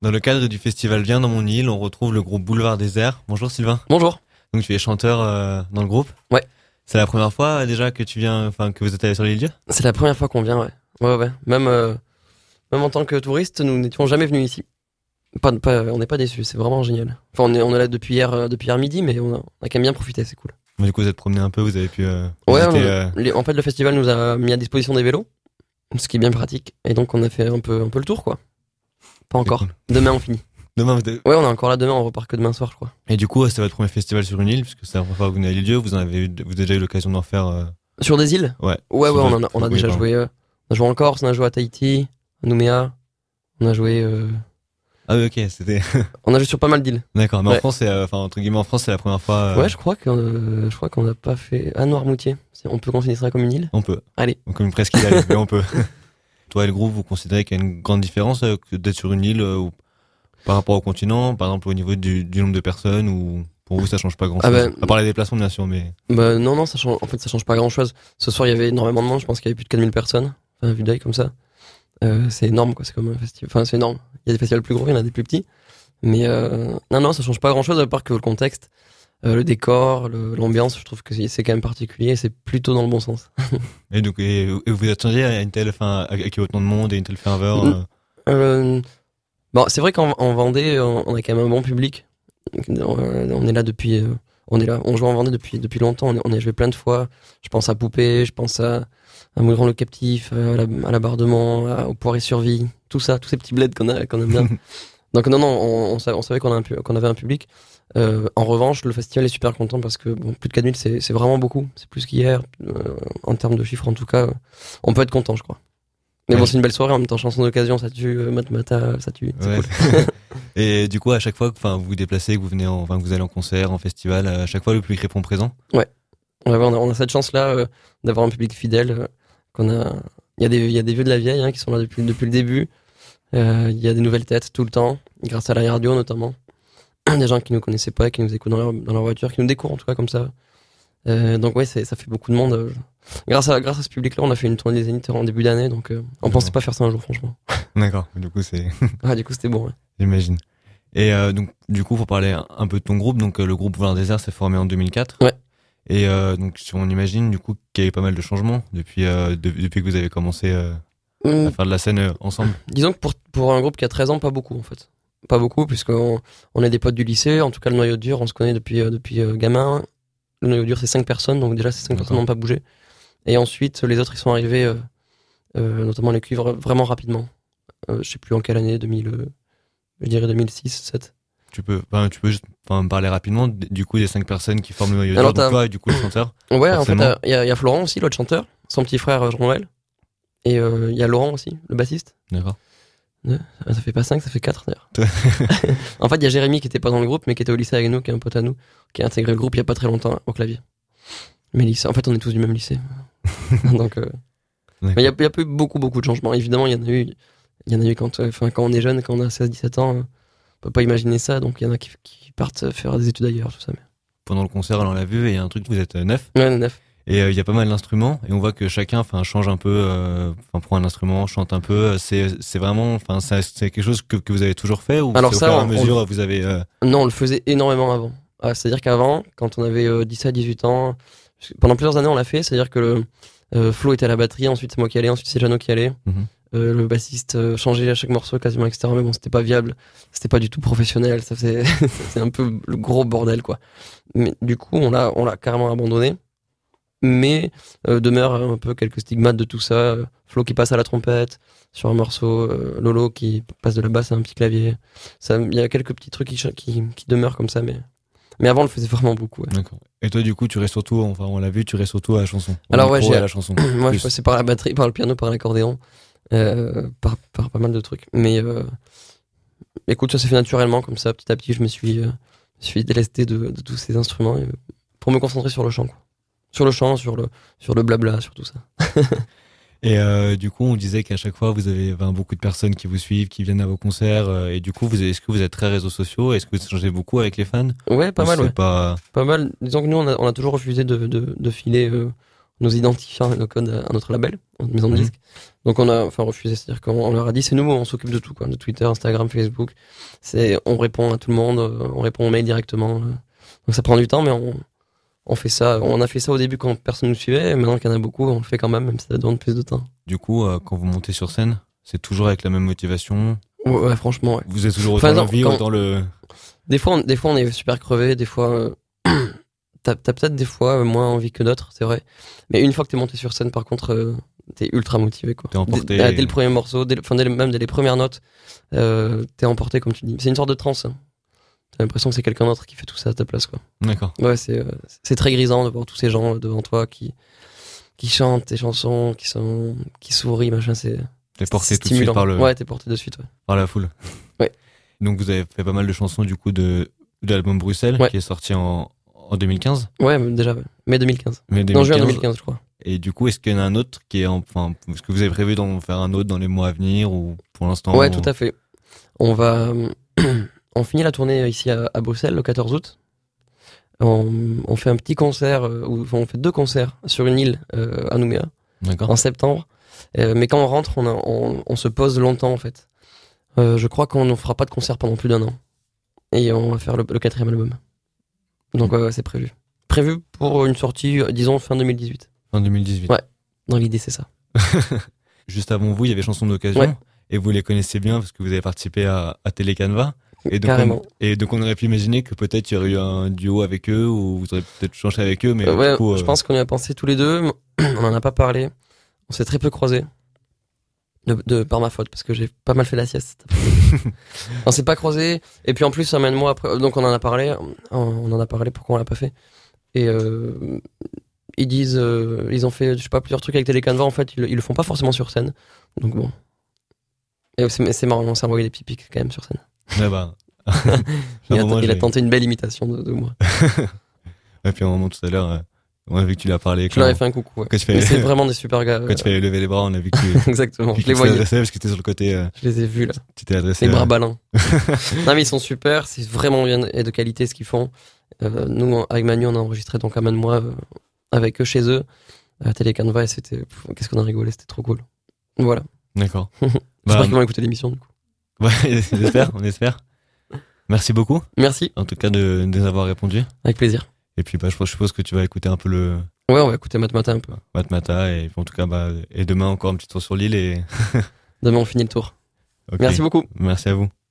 Dans le cadre du festival Viens dans mon île, on retrouve le groupe Boulevard Désert. Bonjour Sylvain. Bonjour. Donc tu es chanteur dans le groupe. Ouais. C'est la première fois déjà que tu viens, enfin que vous êtes allé sur l'île-dieu. C'est la première fois qu'on vient, ouais. Ouais. Même en tant que touriste, nous n'étions jamais venus ici. On n'est pas déçus, c'est vraiment génial. Enfin, on est là depuis hier midi, mais on a quand même bien profité, c'est cool. Mais du coup, vous êtes promené un peu, vous avez pu. Ouais, visiter, en fait, le festival nous a mis à disposition des vélos, ce qui est bien pratique, et donc on a fait un peu le tour, quoi. Pas encore. Cool. Demain, on finit. Demain, Ouais, on est encore là demain, on repart que demain soir, je crois. Et du coup, c'est votre premier festival sur une île, puisque c'est la première fois que vous venez à l'île-dieu. Vous avez déjà eu l'occasion d'en faire. Sur des îles? Ouais. Ouais, on a déjà pardon. joué. On a joué en Corse, on a joué à Tahiti, à Nouméa, on a joué. Ah oui, ok, c'était. On a joué sur pas mal d'îles. D'accord. Mais Ouais. en France, entre guillemets, en France, c'est la première fois. Ouais, je crois qu'on n'a pas fait. Ah, Noirmoutier. On peut considérer ça comme une île? On peut. Allez. Donc, comme presque île, mais on peut. Toi et le groupe, vous considérez qu'il y a une grande différence que d'être sur une île par rapport au continent, par exemple au niveau du nombre de personnes, ou pour vous ça change pas grand chose? À part les déplacements bien sûr, mais. Bah non, ça change pas grand chose. Ce soir il y avait énormément de monde, je pense qu'il y avait plus de 4000 personnes. Enfin, vue d'œil comme ça. C'est énorme quoi, c'est comme un festival. Enfin, c'est énorme. Il y a des festivals plus gros, il y en a des plus petits. Mais non, ça change pas grand chose à part que le contexte, le décor, l'ambiance, je trouve que c'est quand même particulier et c'est plutôt dans le bon sens. Et donc, et vous attendiez à une telle, avec autant de monde et une telle ferveur. Bon, c'est vrai qu'en Vendée, on a quand même un bon public. On est là depuis, on joue en Vendée depuis longtemps. On a joué plein de fois. Je pense à Poupée, je pense à Mouillron le Captif, à la Barre de Mont, au Poiré-sur-Vie, tout ça, tous ces petits bleds qu'on aime bien. Donc non, on savait qu'on avait un public. En revanche, le festival est super content parce que bon, plus de 4000, c'est vraiment beaucoup. C'est plus qu'hier, en termes de chiffres en tout cas. On peut être content, je crois. Mais bon, c'est une belle soirée en même temps, chanson d'occasion, ça tue, Matmata, ça tue. C'est Ouais. cool. Et du coup, à chaque fois que vous vous déplacez, que vous venez, que vous allez en concert, en festival, à chaque fois le public répond présent. Ouais, on a cette chance-là d'avoir un public fidèle. Il y a des vieux de la vieille qui sont là depuis le début. Il y a des nouvelles têtes tout le temps, grâce à la radio notamment. Des gens qui nous connaissaient pas, qui nous écoutent dans leur voiture, qui nous découvrent en tout cas comme ça. Donc ouais, ça fait beaucoup de monde. Grâce à ce public-là, on a fait une tournée des Zénith en début d'année, donc on pensait pas faire ça un jour, franchement. D'accord. Du coup, c'est. Du coup, c'était bon. Ouais. J'imagine. Et donc, du coup, pour parler un peu de ton groupe, donc le groupe Boulevard Désert s'est formé en 2004. Ouais. Et donc, si on imagine, du coup, qu'il y a eu pas mal de changements depuis que vous avez commencé à faire de la scène ensemble. Disons que pour un groupe qui a 13 ans, pas beaucoup en fait. Pas beaucoup, puisqu'on est des potes du lycée. En tout cas, le noyau dur, on se connaît depuis gamin. Le noyau dur, c'est 5 personnes, donc déjà, ces 5 personnes n'ont pas bougé. Et ensuite, les autres, ils sont arrivés, notamment les cuivres, vraiment rapidement. Je sais plus en quelle année, je dirais 2006, 2007. Tu peux juste me parler rapidement du coup des 5 personnes qui forment le noyau dur, Alors, donc toi et du coup le chanteur. Ouais, en fait, forcément. il y a Florent aussi, l'autre chanteur, son petit frère Jean-Noël. Et il y a Laurent aussi, le bassiste. D'accord. Ça fait pas 5, ça fait 4 d'ailleurs. En fait, il y a Jérémy qui était pas dans le groupe, mais qui était au lycée avec nous, qui est un pote à nous, qui a intégré le groupe il y a pas très longtemps au clavier. Mais lycée, en fait, on est tous du même lycée. Donc, mais il y a pas eu beaucoup de changements. Évidemment, il y en a eu quand on est jeune, quand on a 16-17 ans, on peut pas imaginer ça. Donc, il y en a qui partent faire des études ailleurs, tout ça. Mais... Pendant le concert, on l'a vu, et il y a un truc, vous êtes 9. Ouais, 9. Et il y a pas mal d'instruments, et on voit que chacun change un peu, prend un instrument, chante un peu. C'est vraiment, c'est quelque chose que vous avez toujours fait, ou Alors c'est ça, au fur et à mesure vous avez. Non, on le faisait énormément avant. C'est-à-dire qu'avant, quand on avait 17-18 ans, pendant plusieurs années on l'a fait, c'est-à-dire que Flo était à la batterie, ensuite c'est moi qui allais, ensuite c'est Jeannot qui allait. Le bassiste changeait à chaque morceau quasiment, etc. Mais bon, c'était pas viable, c'était pas du tout professionnel, ça faisait c'est un peu le gros bordel quoi. Mais du coup, on l'a carrément abandonné. Mais demeure un peu quelques stigmates de tout ça. Flo qui passe à la trompette sur un morceau, Lolo qui passe de la basse à un petit clavier. Il y a quelques petits trucs qui demeurent comme ça, mais avant on le faisait vraiment beaucoup. Ouais. D'accord. Et toi du coup tu restes surtout, on l'a vu, tu restes surtout à la chanson. Alors ouais, à la chanson. Moi je passais par la batterie, par le piano, par l'accordéon, par pas mal de trucs. Mais écoute, ça s'est fait naturellement comme ça, petit à petit je me suis délesté de tous ces instruments pour me concentrer sur le chant quoi. Sur le chant, sur le blabla, sur tout ça. Et du coup, on disait qu'à chaque fois, vous avez beaucoup de personnes qui vous suivent, qui viennent à vos concerts. Et du coup, est-ce que vous êtes très réseaux sociaux? Est-ce que vous échangez beaucoup avec les fans? Ouais, pas mal, ouais. Pas... Pas mal. Disons que nous, on a toujours refusé de filer nos identifiants et nos codes à notre label, à notre maison de disques. Donc on a refusé, c'est-à-dire qu'on leur a dit c'est nous, on s'occupe de tout, quoi, de Twitter, Instagram, Facebook. On répond à tout le monde, on répond aux mails directement. Donc ça prend du temps, mais on fait ça. On a fait ça au début quand personne nous suivait, et maintenant qu'il y en a beaucoup, on le fait quand même si ça demande plus de temps. Du coup, quand vous montez sur scène, c'est toujours avec la même motivation? Ouais, franchement, ouais. Vous êtes toujours autant l'envie, autant le... Des fois, on est super crevé, des fois, t'as peut-être des fois moins envie que d'autres, c'est vrai. Mais une fois que t'es monté sur scène, par contre, t'es ultra motivé, quoi. T'es emporté. Dès le premier morceau, même dès les premières notes, t'es emporté, comme tu dis. C'est une sorte de transe. Hein. T'as l'impression que c'est quelqu'un d'autre qui fait tout ça à ta place, quoi. D'accord. Ouais, c'est très grisant de voir tous ces gens devant toi qui chantent tes chansons, qui sourient, machin, T'es porté tout de suite par Ouais, t'es porté de suite, ouais. Par la foule. Ouais. Donc vous avez fait pas mal de chansons du coup de l'album Bruxelles, qui est sorti en 2015. Ouais, déjà, ouais. Mai 2015. Non, juin 2015, je crois. Et du coup, est-ce qu'il y en a un autre qui est est-ce que vous avez prévu d'en faire un autre dans les mois à venir ou pour l'instant? Ouais, tout à fait. On finit la tournée ici à Bruxelles le 14 août. On fait un petit concert, on fait 2 concerts sur une île à Nouméa. D'accord. En septembre. Mais quand on rentre, on se pose longtemps en fait. Je crois qu'on ne fera pas de concert pendant plus d'1 an. Et on va faire le 4e album. Donc ouais, c'est prévu. Prévu pour une sortie, disons, fin 2018. Fin 2018. Ouais, dans l'idée c'est ça. Juste avant vous, il y avait Chansons d'occasion. Ouais. Et vous les connaissez bien parce que vous avez participé à Télécanva. Et donc, carrément. Donc on aurait pu imaginer que peut-être il y aurait eu un duo avec eux ou vous auriez peut-être changé avec eux. Mais ouais, du coup, je pense qu'on y a pensé tous les deux. On en a pas parlé. On s'est très peu croisés. Par ma faute, parce que j'ai pas mal fait la sieste. On s'est pas croisés. Et puis en plus, amène-moi après. Donc on en a parlé. On en a parlé, pourquoi on l'a pas fait. Et ils disent, ils ont fait, je sais pas, plusieurs trucs avec Télécanva. En fait, ils le font pas forcément sur scène. Donc bon. Et c'est marrant, on s'est envoyé des petits pics quand même sur scène. Ouais, bah. il a tenté une belle imitation de moi. Et puis à un moment tout à l'heure, on a vu que tu l'as parlé. Je leur ai fait un coucou. Ouais. Mais c'est vraiment des super gars. Quand tu fais lever les bras, on a vu que tu. Exactement. Je les voyais. Parce que t'étais sur le côté. Je les ai vus là. Tu t'es adressé. Les bras ballants. Non mais ils sont super, c'est vraiment bien et de qualité ce qu'ils font. Nous avec Manu on a enregistré donc Amène-moi avec eux chez eux à Télécanva et c'était qu'est-ce qu'on a rigolé, c'était trop cool. Voilà. D'accord. J'espère qu'ils vont écouter l'émission du coup. Ouais, on espère. Merci beaucoup. Merci. En tout cas de nous avoir répondu. Avec plaisir. Et puis je suppose que tu vas écouter un peu le. Ouais, on va écouter Matmata un peu. Matmata et en tout cas et demain encore un petit tour sur l'île et. Demain on finit le tour. Okay. Merci beaucoup. Merci à vous.